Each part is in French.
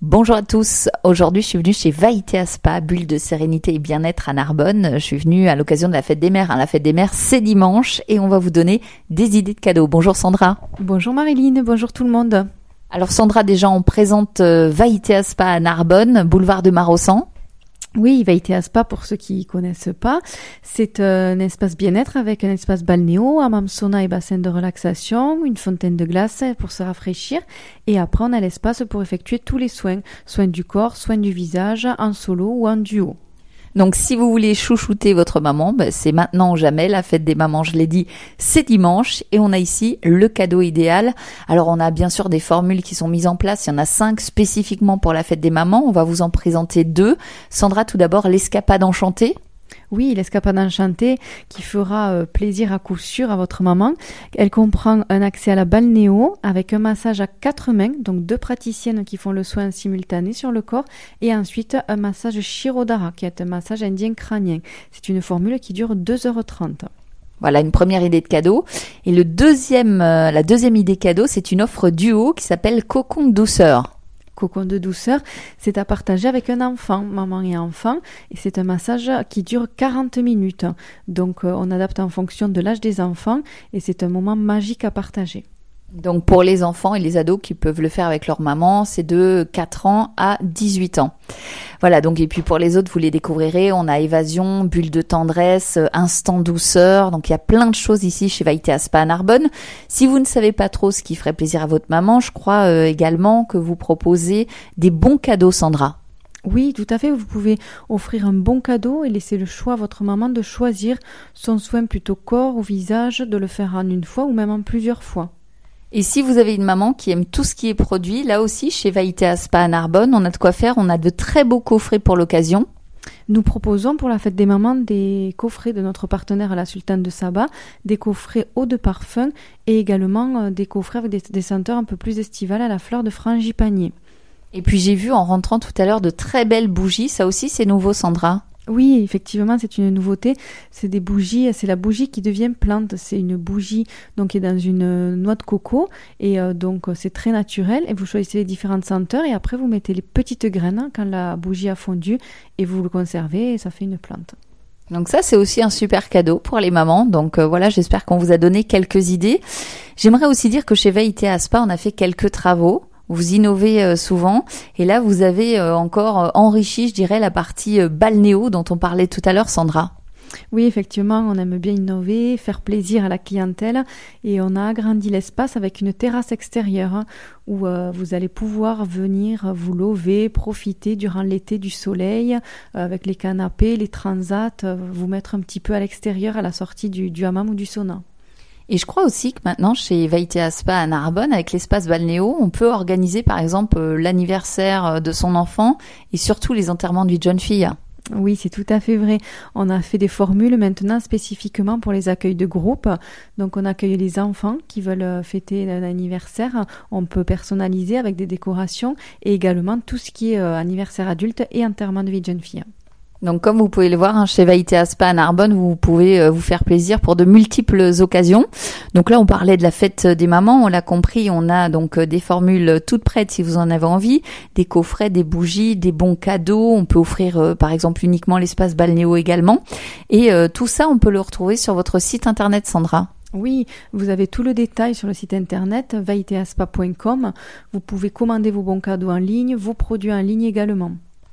Bonjour à tous, aujourd'hui je suis venue chez Vaïtea Spa, bulle de sérénité et bien-être à Narbonne. Je suis venue à l'occasion de la fête des mères. La fête des mères c'est dimanche et on va vous donner des idées de cadeaux. Bonjour Sandra. Bonjour Marilyn, bonjour tout le monde. Alors Sandra, déjà on présente Vaïtea Spa à Narbonne, boulevard de Marossan. Oui, Vaïtea Spa, pour ceux qui connaissent pas, c'est un espace bien-être avec un espace balnéo, hammam sauna et bassin de relaxation, une fontaine de glace pour se rafraîchir. Et après, on a l'espace pour effectuer tous les soins du corps, soins du visage, en solo ou en duo. Donc si vous voulez chouchouter votre maman, c'est maintenant ou jamais. La fête des mamans, je l'ai dit, c'est dimanche et on a ici le cadeau idéal. Alors on a bien sûr des formules qui sont mises en place. Il y en a 5 spécifiquement pour la fête des mamans. On va vous en présenter 2. Sandra, tout d'abord, l'escapade enchantée. Oui, l'escapade enchantée qui fera plaisir à coup sûr à votre maman. Elle comprend un accès à la balnéo avec un massage à 4 mains, donc 2 praticiennes qui font le soin simultané sur le corps, et ensuite un massage Shirodhara qui est un massage indien crânien. C'est une formule qui dure 2h30. Voilà une première idée de cadeau. Et la deuxième idée cadeau, c'est une offre duo qui s'appelle Cocon Douceur. Cocon de douceur, c'est à partager avec un enfant, maman et enfant, et c'est un massage qui dure 40 minutes. Donc on adapte en fonction de l'âge des enfants et c'est un moment magique à partager. Donc pour les enfants et les ados qui peuvent le faire avec leur maman, c'est de 4 ans à 18 ans. Voilà, donc et puis pour les autres, vous les découvrirez, on a évasion, bulle de tendresse, instant douceur, donc il y a plein de choses ici chez Vaïtea Spa à Narbonne. Si vous ne savez pas trop ce qui ferait plaisir à votre maman, je crois également que vous proposez des bons cadeaux, Sandra. Oui, tout à fait, vous pouvez offrir un bon cadeau et laisser le choix à votre maman de choisir son soin plutôt corps ou visage, de le faire en une fois ou même en plusieurs fois. Et si vous avez une maman qui aime tout ce qui est produit, là aussi, chez Vaïtea Spa à Narbonne, on a de quoi faire. On a de très beaux coffrets pour l'occasion. Nous proposons pour la fête des mamans des coffrets de notre partenaire la Sultane de Saba, des coffrets eau de parfum et également des coffrets avec des senteurs un peu plus estivales à la fleur de frangipanier. Et puis j'ai vu en rentrant tout à l'heure de très belles bougies. Ça aussi, c'est nouveau, Sandra. Oui, effectivement, c'est une nouveauté. C'est des bougies, c'est la bougie qui devient plante. C'est une bougie donc qui est dans une noix de coco et donc c'est très naturel. Et vous choisissez les différentes senteurs et après vous mettez les petites graines quand la bougie a fondu et vous le conservez et ça fait une plante. Donc ça, c'est aussi un super cadeau pour les mamans. Donc voilà, j'espère qu'on vous a donné quelques idées. J'aimerais aussi dire que chez Vaïtea Spa, on a fait quelques travaux. Vous innovez souvent et là vous avez encore enrichi, je dirais, la partie balnéo dont on parlait tout à l'heure, Sandra. Oui, effectivement, on aime bien innover, faire plaisir à la clientèle et on a agrandi l'espace avec une terrasse extérieure où vous allez pouvoir venir vous lever, profiter durant l'été du soleil avec les canapés, les transats, vous mettre un petit peu à l'extérieur à la sortie du hammam ou du sauna. Et je crois aussi que maintenant, chez Vaïtea Spa à Narbonne, avec l'espace balnéo, on peut organiser par exemple l'anniversaire de son enfant et surtout les enterrements de vie de jeune fille. Oui, c'est tout à fait vrai. On a fait des formules maintenant spécifiquement pour les accueils de groupe. Donc on accueille les enfants qui veulent fêter l'anniversaire. On peut personnaliser avec des décorations et également tout ce qui est anniversaire adulte et enterrement de vie de jeune fille. Donc comme vous pouvez le voir, chez Vaïtea Spa à Narbonne, vous pouvez vous faire plaisir pour de multiples occasions. Donc là, on parlait de la fête des mamans, on l'a compris, on a donc des formules toutes prêtes si vous en avez envie, des coffrets, des bougies, des bons cadeaux. On peut offrir par exemple uniquement l'espace balnéo également. Et tout ça, on peut le retrouver sur votre site internet, Sandra. Oui, vous avez tout le détail sur le site internet vaiteaspa.com. Vous pouvez commander vos bons cadeaux en ligne, vos produits en ligne également.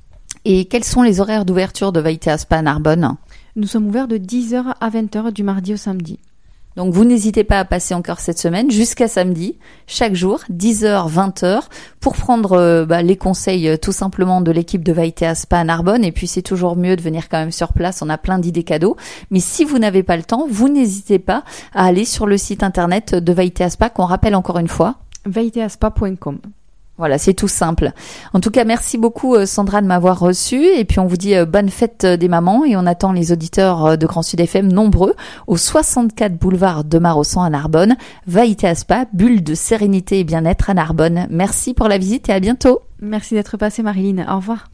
Et quels sont les horaires d'ouverture de Vaïtea Spa à Narbonne ? Nous sommes ouverts de 10h à 20h du mardi au samedi. Donc vous n'hésitez pas à passer encore cette semaine jusqu'à samedi, chaque jour, 10h, 20h, pour prendre les conseils tout simplement de l'équipe de Vaïtea Spa à Narbonne. Et puis c'est toujours mieux de venir quand même sur place, on a plein d'idées cadeaux. Mais si vous n'avez pas le temps, vous n'hésitez pas à aller sur le site internet de Vaïtea Spa, qu'on rappelle encore une fois. vaiteaspa.com. Voilà, c'est tout simple. En tout cas, merci beaucoup Sandra de m'avoir reçue et puis on vous dit bonne fête des mamans et on attend les auditeurs de Grand Sud FM nombreux au 64 boulevard de Marossan à Narbonne. Vaïtea Spa, bulle de sérénité et bien-être à Narbonne. Merci pour la visite et à bientôt. Merci d'être passée Marilyn, au revoir.